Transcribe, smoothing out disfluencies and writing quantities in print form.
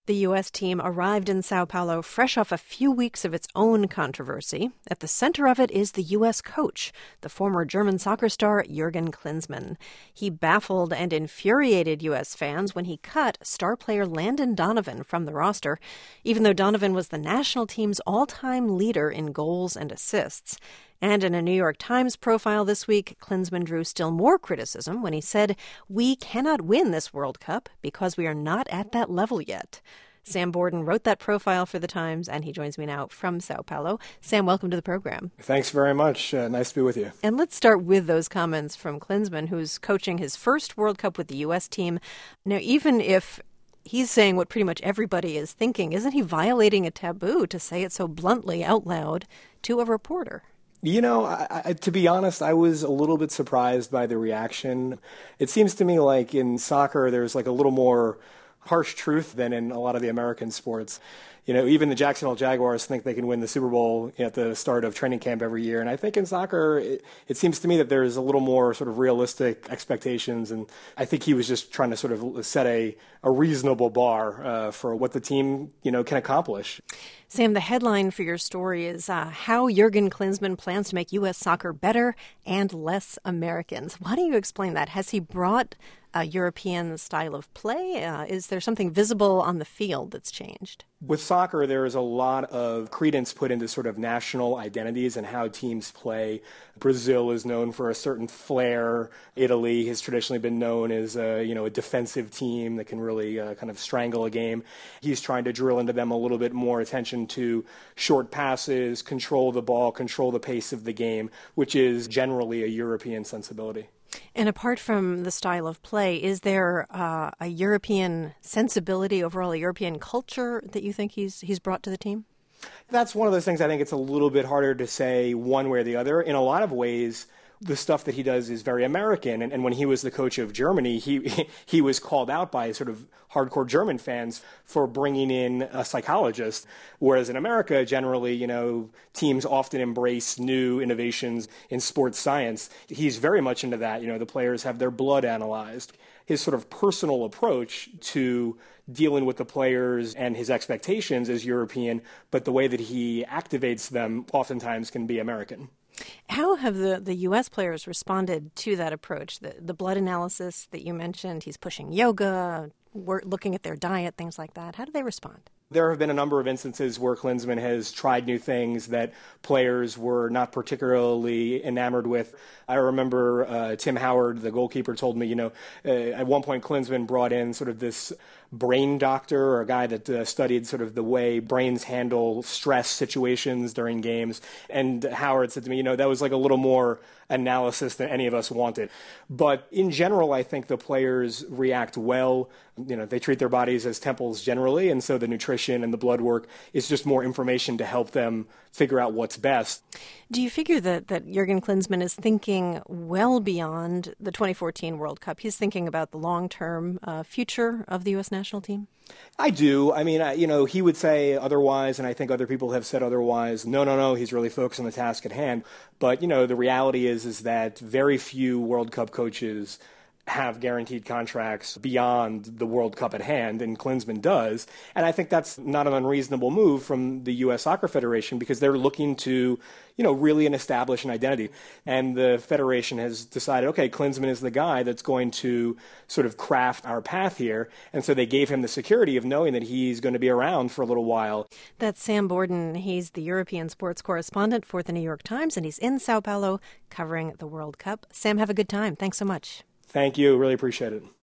The U.S. team arrived in Sao Paulo fresh off a few weeks of its own controversy. At the center of it is the U.S. coach, the former German soccer star Jurgen Klinsmann. He baffled and infuriated U.S. fans when he cut star player Landon Donovan from the roster, even though Donovan was the national team's all-time leader in goals and assists. And in a New York Times profile this week, Klinsmann drew still more criticism when he said, "We cannot win this World Cup because we are not at that level yet." Sam Borden wrote that profile for the Times, and he joins me now from Sao Paulo. Sam, welcome to the program. Thanks very much. Nice to be with you. And let's start with those comments from Klinsmann, who's coaching his first World Cup with the U.S. team. Now, even if he's saying what pretty much everybody is thinking, isn't he violating a taboo to say it so bluntly out loud to a reporter? You know, to be honest, I was a little bit surprised by the reaction. It seems to me like in soccer, there's like a little more harsh truth than in a lot of the American sports. You know, even the Jacksonville Jaguars think they can win the Super Bowl at the start of training camp every year. And I think in soccer, it seems to me that there's a little more sort of realistic expectations. And I think he was just trying to sort of set a reasonable bar for what the team, can accomplish. Sam, the headline for your story is how Jurgen Klinsmann plans to make U.S. soccer better and less Americans. Why don't you explain that? Has he brought a European style of play? Is there something visible on the field that's changed? With soccer, there is a lot of credence put into sort of national identities and how teams play. Brazil is known for a certain flair. Italy has traditionally been known as a defensive team that can really kind of strangle a game. He's trying to drill into them a little bit more attention to short passes, control the ball, control the pace of the game, which is generally a European sensibility. And apart from the style of play, is there a European sensibility, overall a European culture that you think he's brought to the team? That's one of those things I think it's a little bit harder to say one way or the other. In a lot of ways, the stuff that he does is very American. And when he was the coach of Germany, he was called out by sort of hardcore German fans for bringing in a psychologist. Whereas in America, generally, teams often embrace new innovations in sports science. He's very much into that. The players have their blood analyzed. His sort of personal approach to dealing with the players and his expectations is European, but the way that he activates them oftentimes can be American. How have the U.S. players responded to that approach? The blood analysis that you mentioned, he's pushing yoga, looking at their diet, things like that. How do they respond? There have been a number of instances where Klinsmann has tried new things that players were not particularly enamored with. I remember Tim Howard, the goalkeeper, told me, at one point Klinsmann brought in sort of this brain doctor or a guy that studied sort of the way brains handle stress situations during games. And Howard said to me, that was like a little more analysis than any of us wanted. But in general, I think the players react well. They treat their bodies as temples generally, and so the nutrition and the blood work is just more information to help them figure out what's best. Do you figure that Jurgen Klinsmann is thinking well beyond the 2014 World Cup? He's thinking about the long-term future of the U.S. national team? I do. I mean, he would say otherwise, and I think other people have said otherwise. No, he's really focused on the task at hand. But, the reality is that very few World Cup coaches have guaranteed contracts beyond the World Cup at hand, and Klinsmann does. And I think that's not an unreasonable move from the U.S. Soccer Federation because they're looking to, really establish an identity. And the Federation has decided, okay, Klinsmann is the guy that's going to sort of craft our path here. And so they gave him the security of knowing that he's going to be around for a little while. That's Sam Borden. He's the European sports correspondent for the New York Times, and he's in Sao Paulo covering the World Cup. Sam, have a good time. Thanks so much. Thank you. Really appreciate it.